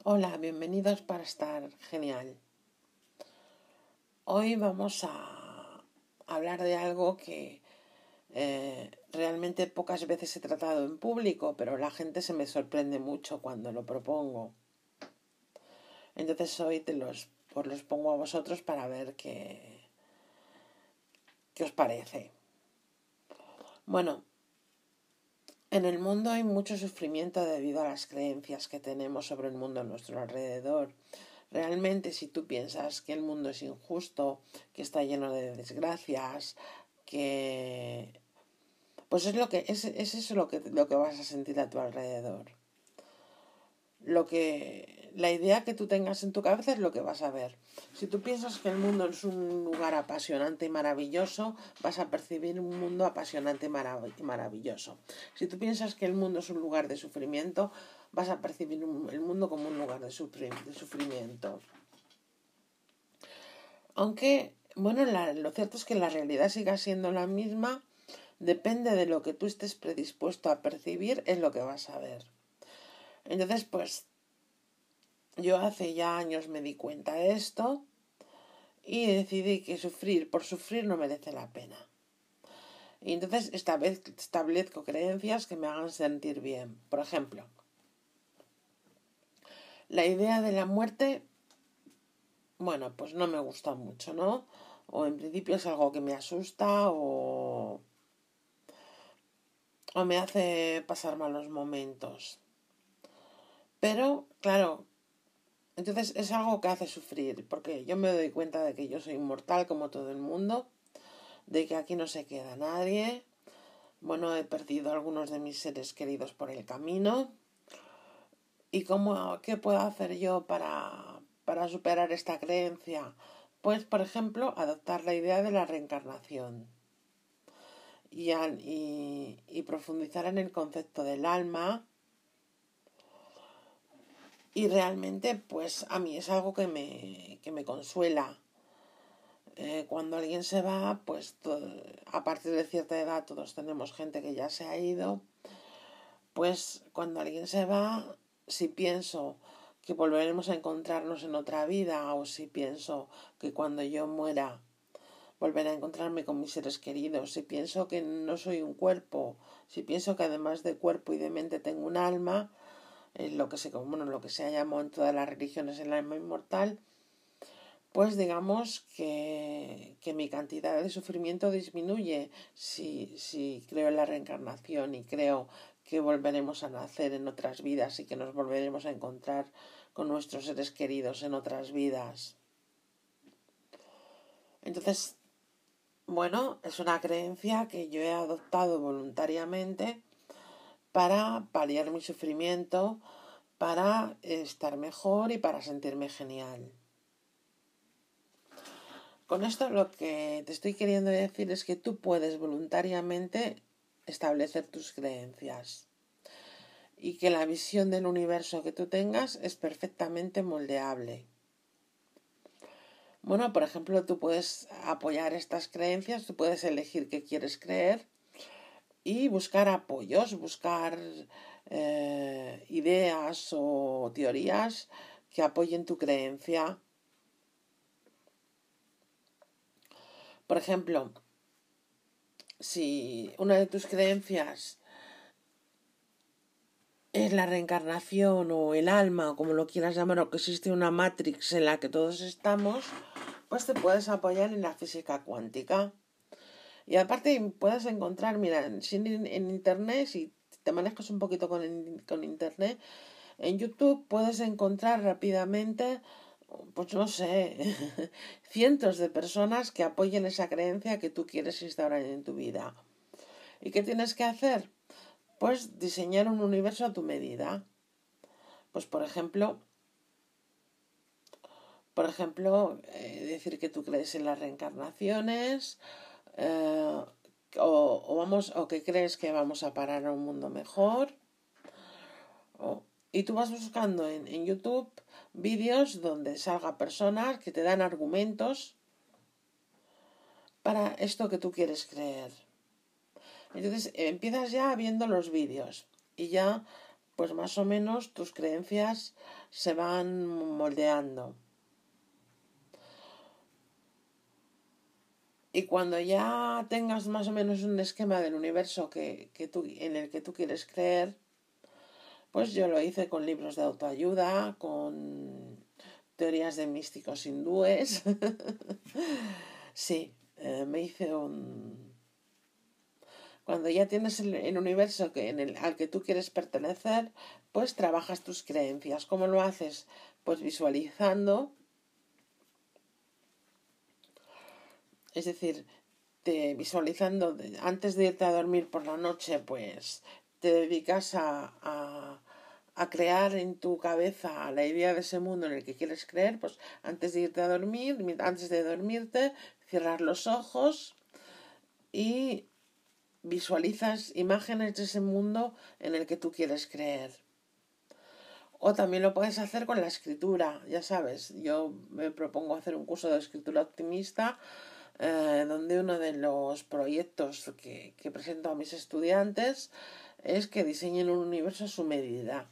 Hola, bienvenidos para estar genial. Hoy vamos a hablar de algo que realmente pocas veces he tratado en público, pero la gente se me sorprende mucho cuando lo propongo. Entonces hoy los pongo a vosotros para ver qué os parece. Bueno, en el mundo hay mucho sufrimiento debido a las creencias que tenemos sobre el mundo a nuestro alrededor. Realmente, si tú piensas que el mundo es injusto, que está lleno de desgracias, que pues es eso lo que vas a sentir a tu alrededor. La idea que tú tengas en tu cabeza es lo que vas a ver. Si tú piensas que el mundo es un lugar apasionante y maravilloso, vas a percibir un mundo apasionante y maravilloso. Si tú piensas que el mundo es un lugar de sufrimiento, vas a percibir el mundo como un lugar de sufrimiento. Aunque, bueno, lo cierto es que la realidad siga siendo la misma, depende de lo que tú estés predispuesto a percibir, es lo que vas a ver. Entonces, pues, yo hace ya años me di cuenta de esto y decidí que sufrir por sufrir no merece la pena. Y entonces esta vez establezco creencias que me hagan sentir bien. Por ejemplo, la idea de la muerte, bueno, pues no me gusta mucho, ¿no? O en principio es algo que me asusta o me hace pasar malos momentos. Pero, claro, entonces es algo que hace sufrir, porque yo me doy cuenta de que yo soy inmortal como todo el mundo, de que aquí no se queda nadie. Bueno, he perdido a algunos de mis seres queridos por el camino. ¿Y qué puedo hacer yo para superar esta creencia? Pues, por ejemplo, adoptar la idea de la reencarnación y profundizar en el concepto del alma. Y realmente, pues a mí es algo que me consuela. Cuando alguien se va, pues a partir de cierta edad todos tenemos gente que ya se ha ido. Pues cuando alguien se va, si pienso que volveremos a encontrarnos en otra vida o si pienso que cuando yo muera volveré a encontrarme con mis seres queridos, si pienso que no soy un cuerpo, si pienso que además de cuerpo y de mente tengo un alma, lo que se ha llamado en todas las religiones el alma inmortal, pues digamos que mi cantidad de sufrimiento disminuye si creo en la reencarnación y creo que volveremos a nacer en otras vidas y que nos volveremos a encontrar con nuestros seres queridos en otras vidas. Entonces, bueno, es una creencia que yo he adoptado voluntariamente para paliar mi sufrimiento, para estar mejor y para sentirme genial. Con esto lo que te estoy queriendo decir es que tú puedes voluntariamente establecer tus creencias y que la visión del universo que tú tengas es perfectamente moldeable. Bueno, por ejemplo, tú puedes apoyar estas creencias, tú puedes elegir qué quieres creer y buscar apoyos, buscar ideas o teorías que apoyen tu creencia. Por ejemplo, si una de tus creencias es la reencarnación o el alma, o como lo quieras llamar, o que existe una matrix en la que todos estamos, pues te puedes apoyar en la física cuántica. Y aparte puedes encontrar, mira, en internet, si te manejas un poquito con internet, en YouTube puedes encontrar rápidamente, pues no sé, cientos de personas que apoyen esa creencia que tú quieres instaurar en tu vida. ¿Y qué tienes que hacer? Pues diseñar un universo a tu medida. Pues por ejemplo, decir que tú crees en las reencarnaciones, o que crees que vamos a parar a un mundo mejor. Y tú vas buscando en YouTube vídeos donde salga personas que te dan argumentos para esto que tú quieres creer. Entonces empiezas ya viendo los vídeos y ya pues más o menos tus creencias se van moldeando. Y cuando ya tengas más o menos un esquema del universo en el que tú quieres creer, pues yo lo hice con libros de autoayuda, con teorías de místicos hindúes. Sí, me hice un... Cuando ya tienes el universo al que tú quieres pertenecer, pues trabajas tus creencias. ¿Cómo lo haces? Pues visualizando. Es decir, visualizando antes de irte a dormir por la noche, pues te dedicas a crear en tu cabeza la idea de ese mundo en el que quieres creer, pues antes de irte a dormir, antes de dormirte, cierras los ojos y visualizas imágenes de ese mundo en el que tú quieres creer. O también lo puedes hacer con la escritura, ya sabes, yo me propongo hacer un curso de escritura optimista, donde uno de los proyectos que presento a mis estudiantes es que diseñen un universo a su medida.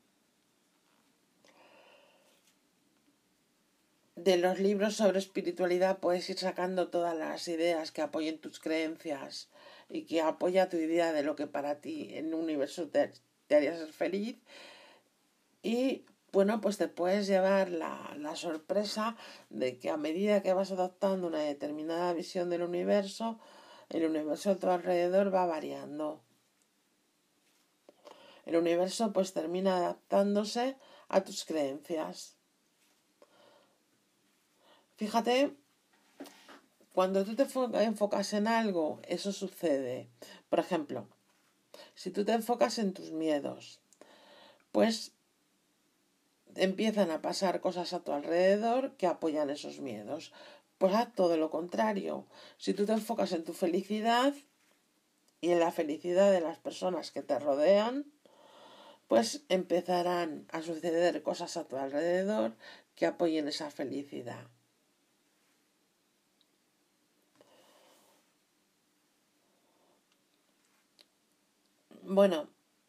De los libros sobre espiritualidad puedes ir sacando todas las ideas que apoyen tus creencias y que apoya tu idea de lo que para ti en un universo te haría ser feliz. Y bueno, pues te puedes llevar la sorpresa de que a medida que vas adoptando una determinada visión del universo, el universo a tu alrededor va variando. El universo pues termina adaptándose a tus creencias. Fíjate, cuando tú te enfocas en algo, eso sucede. Por ejemplo, si tú te enfocas en tus miedos, pues empiezan a pasar cosas a tu alrededor que apoyan esos miedos. Pues haz todo lo contrario. Si tú te enfocas en tu felicidad y en la felicidad de las personas que te rodean, pues empezarán a suceder cosas a tu alrededor que apoyen esa felicidad. Bueno,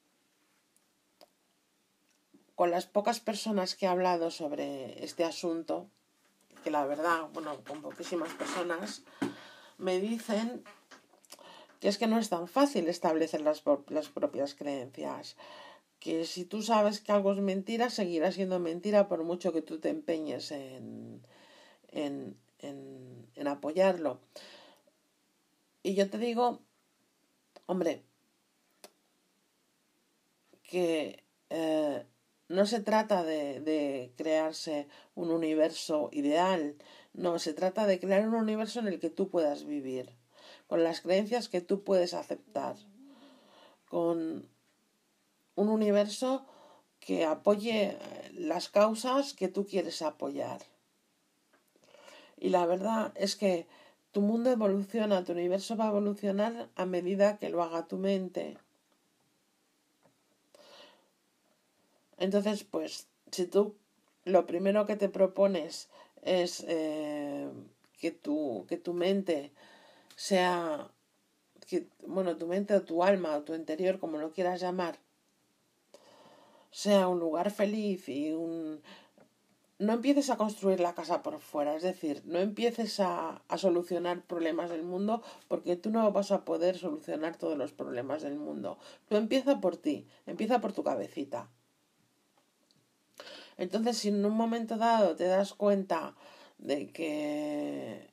con las pocas personas que he hablado sobre este asunto, que la verdad, bueno, con poquísimas personas, me dicen que es que no es tan fácil establecer las propias creencias. Que si tú sabes que algo es mentira, seguirá siendo mentira por mucho que tú te empeñes en apoyarlo. Y yo te digo, hombre, que no se trata de crearse un universo ideal, no, se trata de crear un universo en el que tú puedas vivir, con las creencias que tú puedes aceptar, con un universo que apoye las causas que tú quieres apoyar. Y la verdad es que tu mundo evoluciona, tu universo va a evolucionar a medida que lo haga tu mente. Entonces, pues, si tú lo primero que te propones es que tu mente sea, tu mente o tu alma o tu interior, como lo quieras llamar, sea un lugar feliz no empieces a construir la casa por fuera, es decir, no empieces a solucionar problemas del mundo porque tú no vas a poder solucionar todos los problemas del mundo. Tú empieza por ti, empieza por tu cabecita. Entonces, si en un momento dado te das cuenta de que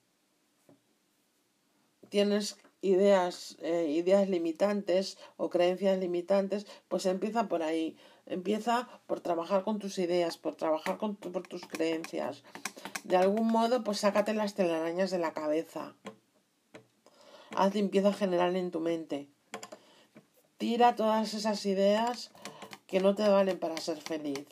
tienes ideas limitantes o creencias limitantes, pues empieza por ahí. Empieza por trabajar con tus ideas, por trabajar por tus creencias. De algún modo, pues sácate las telarañas de la cabeza. Haz limpieza general en tu mente. Tira todas esas ideas que no te valen para ser feliz.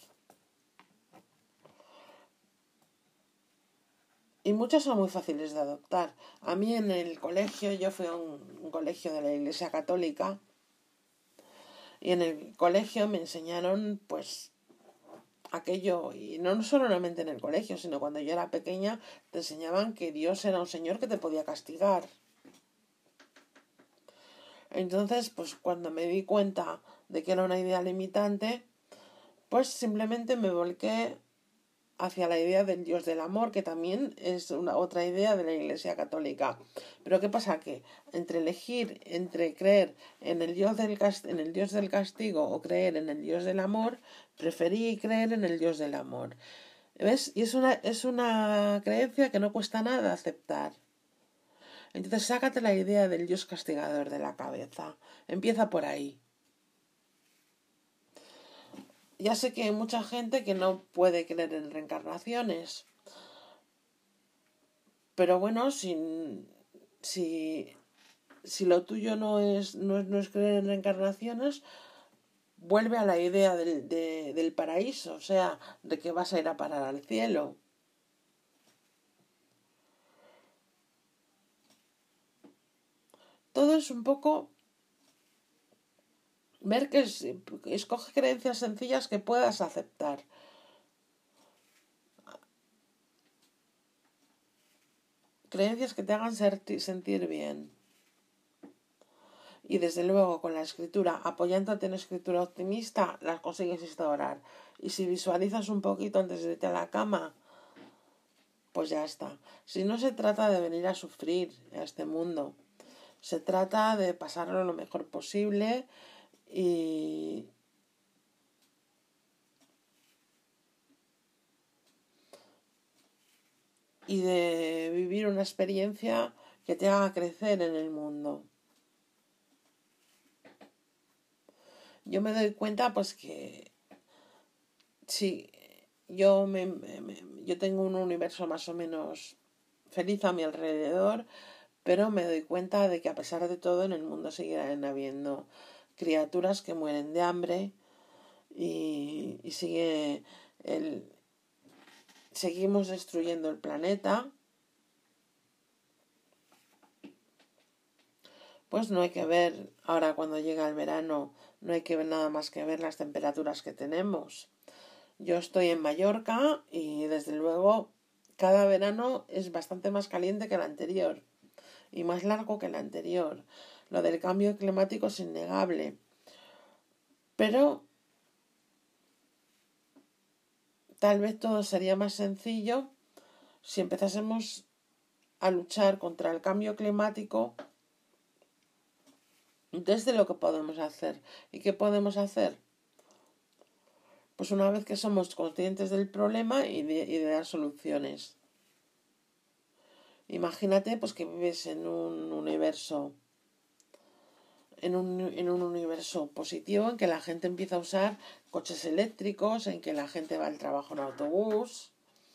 Y muchas son muy fáciles de adoptar. A mí en el colegio, yo fui a un colegio de la Iglesia Católica, y en el colegio me enseñaron pues aquello, y no solamente en el colegio, sino cuando yo era pequeña, te enseñaban que Dios era un señor que te podía castigar. Entonces, pues cuando me di cuenta de que era una idea limitante, pues simplemente me volqué hacia la idea del Dios del amor, que también es otra idea de la Iglesia Católica. Pero ¿qué pasa? Que entre creer en el Dios del castigo o creer en el Dios del amor, preferí creer en el Dios del amor. ¿Ves? Y es una creencia que no cuesta nada aceptar. Entonces sácate la idea del Dios castigador de la cabeza. Empieza por ahí. Ya sé que hay mucha gente que no puede creer en reencarnaciones. Pero bueno, si lo tuyo no es creer en reencarnaciones, vuelve a la idea del paraíso, o sea, de que vas a ir a parar al cielo. Todo es un poco ver que escoge creencias sencillas que puedas aceptar. Creencias que te hagan sentir bien. Y desde luego con la escritura, apoyándote en escritura optimista, las consigues instaurar. Y si visualizas un poquito antes de irte a la cama, pues ya está. Si no se trata de venir a sufrir a este mundo, se trata de pasarlo lo mejor posible y de vivir una experiencia que te haga crecer en el mundo. Yo me doy cuenta pues que sí, yo tengo un universo más o menos feliz a mi alrededor, pero me doy cuenta de que a pesar de todo en el mundo seguirán habiendo criaturas que mueren de hambre y seguimos destruyendo el planeta. Pues no hay que ver, ahora cuando llega el verano, no hay que ver nada más que ver las temperaturas que tenemos. Yo estoy en Mallorca y desde luego cada verano es bastante más caliente que el anterior y más largo que el anterior. Lo del cambio climático es innegable. Pero tal vez todo sería más sencillo si empezásemos a luchar contra el cambio climático desde lo que podemos hacer. ¿Y qué podemos hacer? Pues una vez que somos conscientes del problema y de dar soluciones. Imagínate pues que vives en un universo positivo en que la gente empieza a usar coches eléctricos, en que la gente va al trabajo en autobús,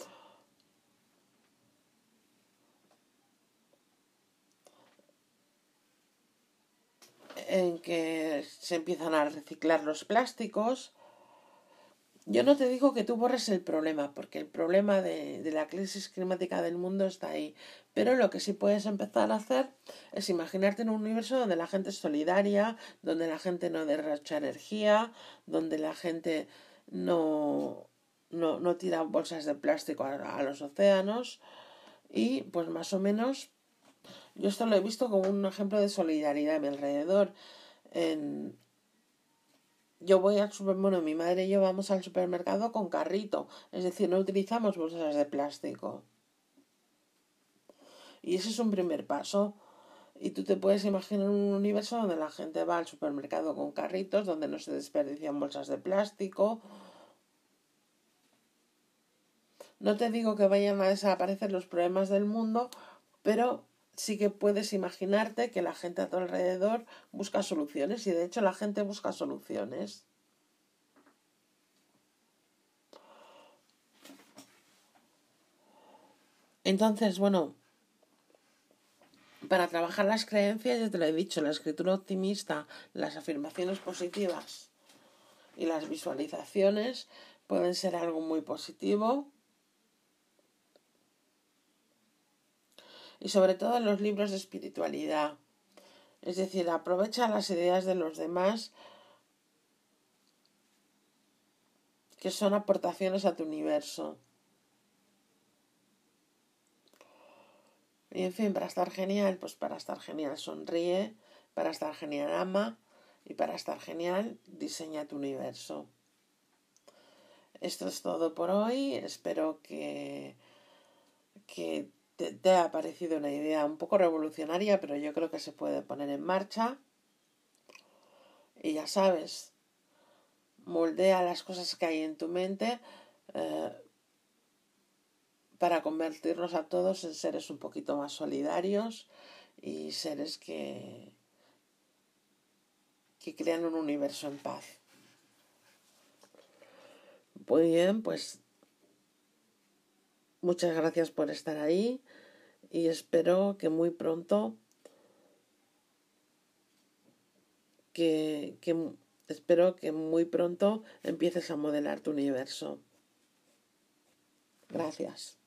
en que se empiezan a reciclar los plásticos. Yo no te digo que tú borres el problema, porque el problema de la crisis climática del mundo está ahí. Pero lo que sí puedes empezar a hacer es imaginarte en un universo donde la gente es solidaria, donde la gente no derrocha energía, donde la gente no tira bolsas de plástico a los océanos. Y pues más o menos, yo esto lo he visto como un ejemplo de solidaridad a mi alrededor. Yo voy al supermercado, mi madre y yo vamos al supermercado con carrito, es decir, no utilizamos bolsas de plástico. Y ese es un primer paso. Y tú te puedes imaginar un universo donde la gente va al supermercado con carritos, donde no se desperdician bolsas de plástico. No te digo que vayan a desaparecer los problemas del mundo, pero sí que puedes imaginarte que la gente a tu alrededor busca soluciones y de hecho la gente busca soluciones. Entonces, bueno, para trabajar las creencias, ya te lo he dicho, la escritura optimista, las afirmaciones positivas y las visualizaciones pueden ser algo muy positivo. Y sobre todo en los libros de espiritualidad. Es decir, aprovecha las ideas de los demás que son aportaciones a tu universo. Y en fin, para estar genial, pues para estar genial sonríe, para estar genial ama Y para estar genial, diseña tu universo. Esto es todo por hoy. Espero que te haya parecido una idea un poco revolucionaria, pero yo creo que se puede poner en marcha. Y ya sabes, moldea las cosas que hay en tu mente para convertirnos a todos en seres un poquito más solidarios y seres que crean un universo en paz. Muy bien, pues muchas gracias por estar ahí y espero que muy pronto espero que muy pronto empieces a modelar tu universo. Gracias.